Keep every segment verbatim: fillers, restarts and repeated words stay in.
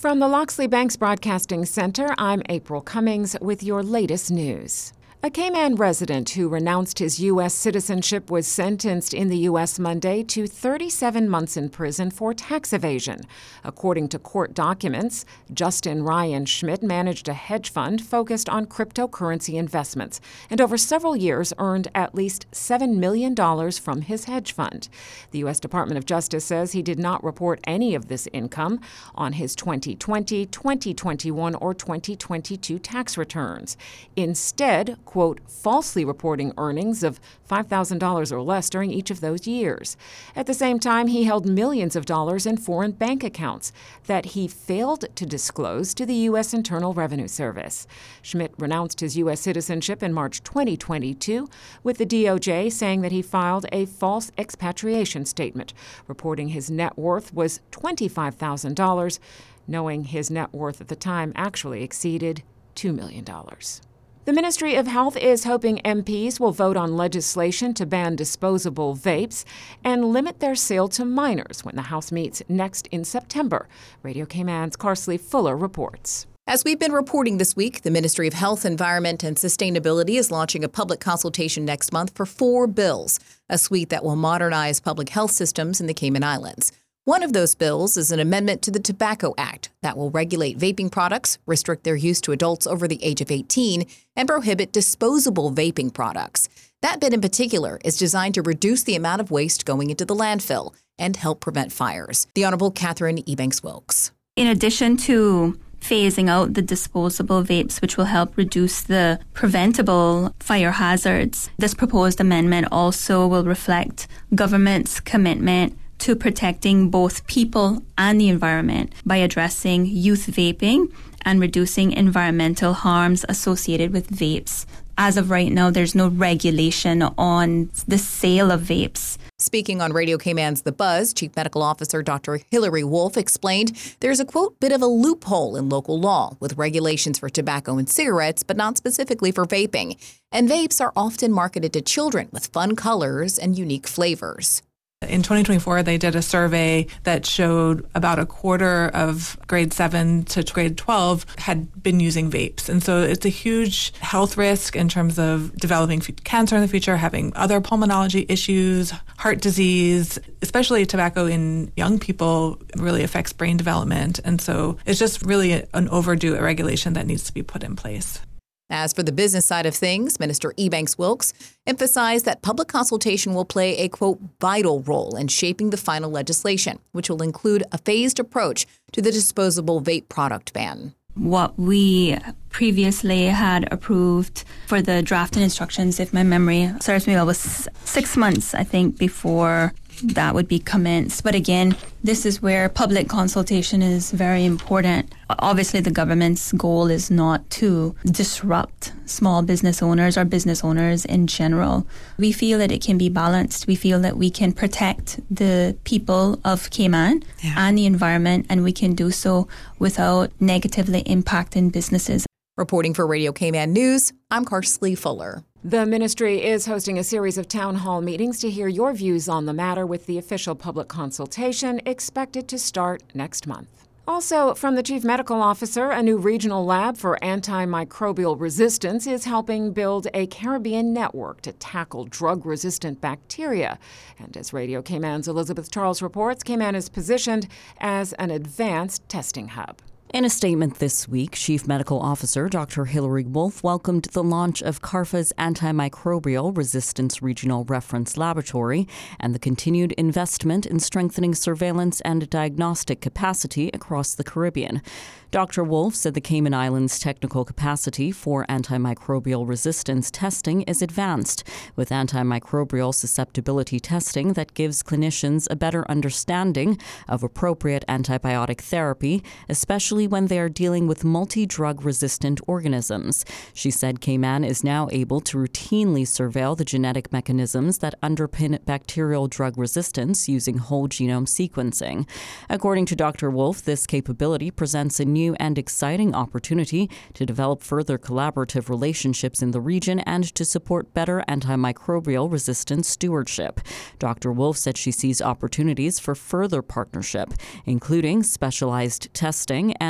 From the Loxley Banks Broadcasting Center, I'm April Cummings with your latest news. A Cayman resident who renounced his U S citizenship was sentenced in the U S Monday to thirty-seven months in prison for tax evasion. According to court documents, Justin Ryan Schmidt managed a hedge fund focused on cryptocurrency investments and over several years earned at least seven million dollars from his hedge fund. The U S Department of Justice says he did not report any of this income on his twenty twenty, twenty twenty-one, or twenty twenty-two tax returns. Instead, quote, falsely reporting earnings of five thousand dollars or less during each of those years. At the same time, he held millions of dollars in foreign bank accounts that he failed to disclose to the U S Internal Revenue Service. Schmidt renounced his U S citizenship in March twenty twenty-two, with the D O J saying that he filed a false expatriation statement, reporting his net worth was twenty-five thousand dollars, knowing his net worth at the time actually exceeded two million dollars. The Ministry of Health is hoping M Ps will vote on legislation to ban disposable vapes and limit their sale to minors when the House meets next in September. Radio Cayman's Carsley Fuller reports. As we've been reporting this week, the Ministry of Health, Environment, and Sustainability is launching a public consultation next month for four bills, a suite that will modernize public health systems in the Cayman Islands. One of those bills is an amendment to the Tobacco Act that will regulate vaping products, restrict their use to adults over the age of eighteen, and prohibit disposable vaping products. That bit in particular is designed to reduce the amount of waste going into the landfill and help prevent fires. The Honorable Catherine Ebanks-Wilkes. In addition to phasing out the disposable vapes, which will help reduce the preventable fire hazards, this proposed amendment also will reflect government's commitment to protecting both people and the environment by addressing youth vaping and reducing environmental harms associated with vapes. As of right now, there's no regulation on the sale of vapes. Speaking on Radio Cayman's The Buzz, Chief Medical Officer Doctor Hilary Wolf explained there's a, quote, bit of a loophole in local law with regulations for tobacco and cigarettes, but not specifically for vaping. And vapes are often marketed to children with fun colors and unique flavors. In twenty twenty-four, they did a survey that showed about a quarter of grade seven to grade twelve had been using vapes. And so it's a huge health risk in terms of developing cancer in the future, having other pulmonology issues, heart disease, especially tobacco in young people really affects brain development. And so it's just really an overdue regulation that needs to be put in place. As for the business side of things, Minister Ebanks-Wilkes emphasized that public consultation will play a, quote, vital role in shaping the final legislation, which will include a phased approach to the disposable vape product ban. What we previously had approved for the draft and instructions, if my memory serves me well, was six months, I think, before that would be commenced. But again, this is where public consultation is very important. Obviously, the government's goal is not to disrupt small business owners or business owners in general. We feel that it can be balanced. We feel that we can protect the people of Cayman yeah. and the environment, and we can do so without negatively impacting businesses. Reporting for Radio Cayman News, I'm Carsley Fuller. The ministry is hosting a series of town hall meetings to hear your views on the matter, with the official public consultation expected to start next month. Also, from the Chief Medical Officer, a new regional lab for antimicrobial resistance is helping build a Caribbean network to tackle drug-resistant bacteria. And as Radio Cayman's Elizabeth Charles reports, Cayman is positioned as an advanced testing hub. In a statement this week, Chief Medical Officer Doctor Hilary Wolf welcomed the launch of CARFA's Antimicrobial Resistance Regional Reference Laboratory and the continued investment in strengthening surveillance and diagnostic capacity across the Caribbean. Doctor Wolf said the Cayman Islands' technical capacity for antimicrobial resistance testing is advanced, with antimicrobial susceptibility testing that gives clinicians a better understanding of appropriate antibiotic therapy, especially when they are dealing with multi-drug resistant organisms. She said Cayman is now able to routinely surveil the genetic mechanisms that underpin bacterial drug resistance using whole genome sequencing. According to Doctor Wolf, this capability presents a new and exciting opportunity to develop further collaborative relationships in the region and to support better antimicrobial resistance stewardship. Doctor Wolf said she sees opportunities for further partnership, including specialized testing and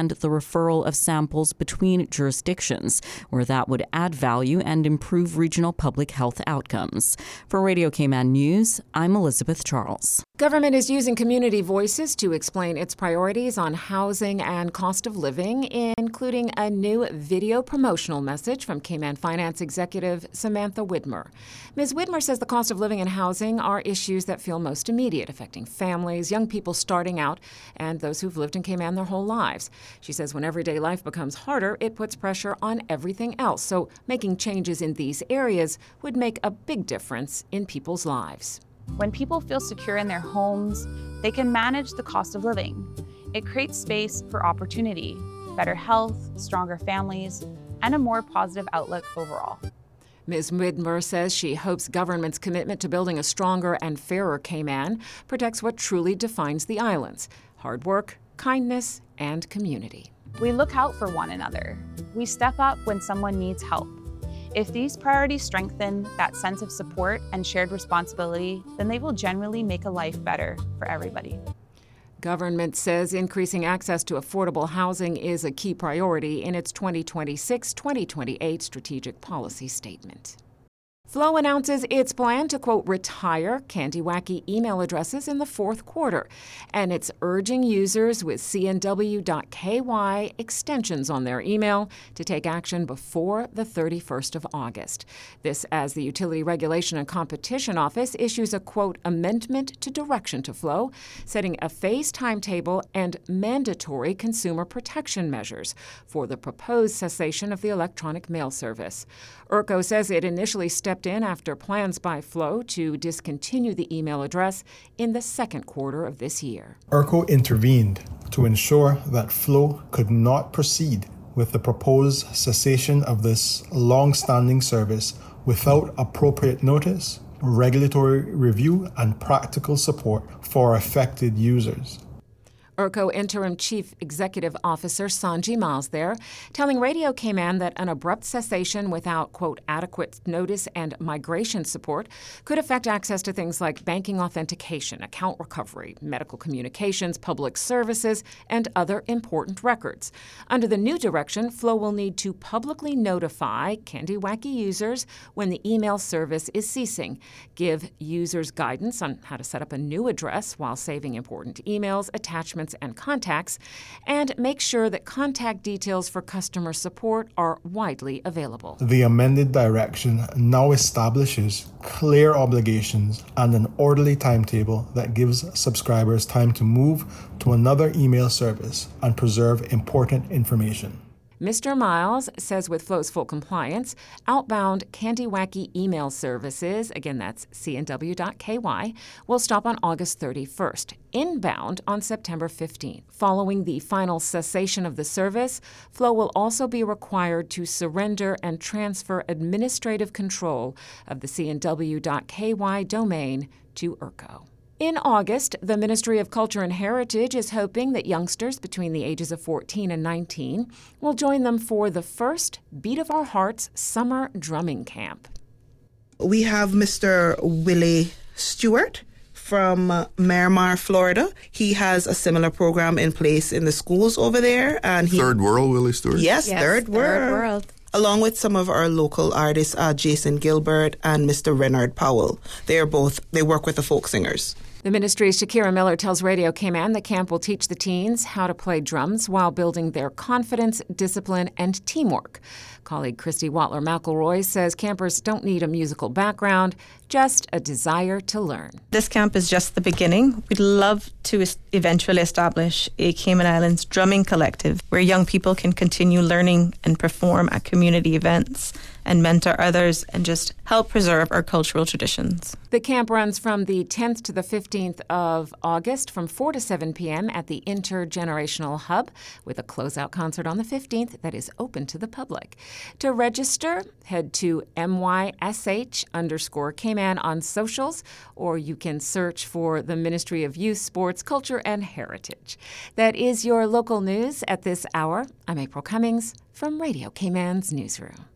expand the referral of samples between jurisdictions, where that would add value and improve regional public health outcomes. For Radio Cayman News, I'm Elizabeth Charles. Government is using community voices to explain its priorities on housing and cost of living, including a new video promotional message from Cayman Finance Executive Samantha Widmer. Miz Widmer says the cost of living and housing are issues that feel most immediate, affecting families, young people starting out, and those who've lived in Cayman their whole lives. She says when everyday life becomes harder, it puts pressure on everything else. So making changes in these areas would make a big difference in people's lives. When people feel secure in their homes, they can manage the cost of living. It creates space for opportunity, better health, stronger families, and a more positive outlook overall. Miz Widmer says she hopes government's commitment to building a stronger and fairer Cayman protects what truly defines the islands: hard work, kindness, and community. We look out for one another. We step up when someone needs help. If these priorities strengthen that sense of support and shared responsibility, then they will generally make a life better for everybody. Government says increasing access to affordable housing is a key priority in its twenty twenty-six twenty twenty-eight strategic policy statement. Flow announces its plan to, quote, retire Candy Wacky email addresses in the fourth quarter, and it's urging users with C N W dot K Y extensions on their email to take action before the thirty-first of August. This as the Utility Regulation and Competition Office issues a, quote, amendment to direction to Flow, setting a phased timetable and mandatory consumer protection measures for the proposed cessation of the electronic mail service. E R C O says it initially stepped in after plans by Flow to discontinue the email address in the second quarter of this year. E R C O intervened to ensure that Flow could not proceed with the proposed cessation of this long-standing service without appropriate notice, regulatory review, and practical support for affected users. E R C O Interim Chief Executive Officer Sanji Miles there, telling Radio Cayman that an abrupt cessation without, quote, adequate notice and migration support could affect access to things like banking authentication, account recovery, medical communications, public services, and other important records. Under the new direction, Flow will need to publicly notify Candy Wacky users when the email service is ceasing, give users guidance on how to set up a new address while saving important emails, attachments, and contacts, and make sure that contact details for customer support are widely available. The amended direction now establishes clear obligations and an orderly timetable that gives subscribers time to move to another email service and preserve important information. Mister Miles says with Flow's full compliance, outbound Candy Wacky email services, again that's C N W dot K Y, will stop on August thirty-first, inbound on September fifteenth. Following the final cessation of the service, Flow will also be required to surrender and transfer administrative control of the C N W dot K Y domain to E R C O. In August, the Ministry of Culture and Heritage is hoping that youngsters between the ages of fourteen and nineteen will join them for the first Beat of Our Hearts Summer Drumming Camp. We have Mister Willie Stewart from uh, Miramar, Florida. He has a similar program in place in the schools over there. And he, Third World, Willie Stewart? Yes, yes Third, World. Third World. Along with some of our local artists, uh, Jason Gilbert and Mister Renard Powell. They are both, they work with the folk singers. The ministry's Shakira Miller tells Radio Cayman the camp will teach the teens how to play drums while building their confidence, discipline, and teamwork. Colleague Christy Watler-McElroy says campers don't need a musical background, just a desire to learn. This camp is just the beginning. We'd love to eventually establish a Cayman Islands drumming collective where young people can continue learning and perform at community events and mentor others and just help preserve our cultural traditions. The camp runs from the tenth to the fifteenth of August from four to seven p.m. at the Intergenerational Hub with a closeout concert on the fifteenth that is open to the public. To register, head to M Y S H underscore Cayman on socials, or you can search for the Ministry of Youth, Sports, Culture, and Heritage. That is your local news at this hour. I'm April Cummings from Radio Cayman's Newsroom.